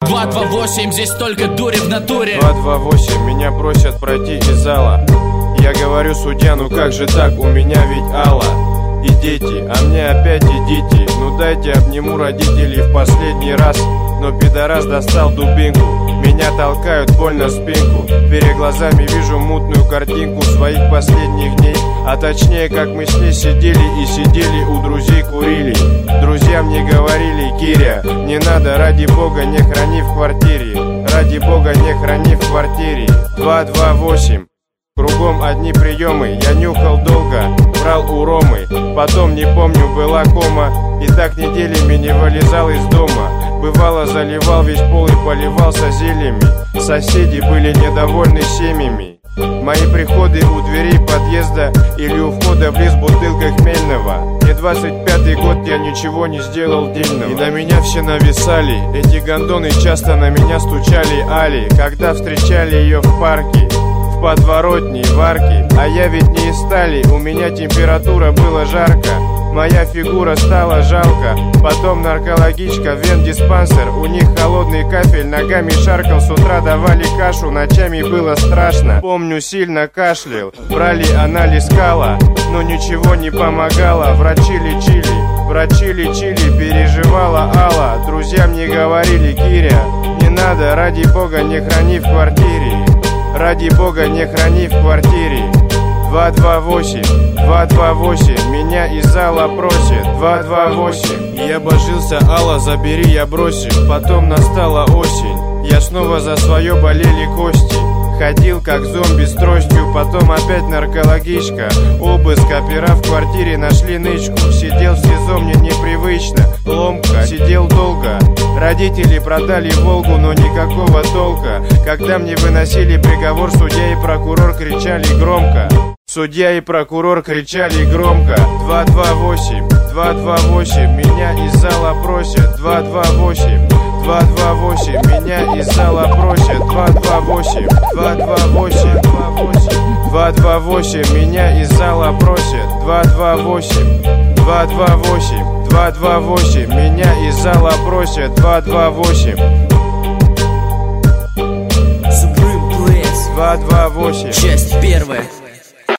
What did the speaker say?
228, здесь только дури в натуре. 228, меня просят пройти из зала. Я говорю: судья, ну как же так, у меня ведь Алла и дети, а мне опять идите. Ну дайте обниму родителей в последний раз. Но пидорас достал дубинку, меня толкают больно в спинку. Перед глазами вижу мутную картинку своих последних дней. А точнее, как мы с ней сидели и сидели, у друзей курили. Друзья мне говорили: Киря, не надо, ради бога, не храни в квартире. Ради бога, не храни в квартире. 228, кругом одни приемы. Я нюхал долго, брал у Ромы. Потом, не помню, была кома. И так неделями не вылезал из дома. Бывало, заливал весь пол и поливался зельями. Соседи были недовольны семьями. Мои приходы у дверей подъезда или у входа в лес бутылкой хмельного. Мне 25-й год, я ничего не сделал дельного. И на меня все нависали, эти гондоны часто на меня стучали Али, когда встречали ее в парке, в подворотне, в арке. А я ведь не из стали, у меня температура, было жарко. Моя фигура стала жалко. Потом наркологичка, вен-диспансер. У них холодный кафель, ногами шаркал. С утра давали кашу, ночами было страшно. Помню, сильно кашлял, брали анализ кала, но ничего не помогало. Врачи лечили, переживала Алла. Друзья мне говорили: Киря, не надо, ради бога, не храни в квартире. Ради бога, не храни в квартире. 228, 228, меня из зала просит. 228, я божился: Алла, забери, я бросил. Потом настала осень, я снова за свое болели кости. Ходил как зомби с тростью, потом опять наркологичка. Обыск, опера в квартире нашли нычку. Сидел в СИЗО, мне непривычно, ломка, сидел долго. Родители продали Волгу, но никакого толка. Когда мне выносили приговор, судья и прокурор кричали громко. Судья и прокурор кричали громко. 228, 228, меня из зала просят. 228, 228, меня из зала просят. 228, 228, 228, меня из зала просят. 228, 228, 228, меня из зала просят. 228, 228, часть первая.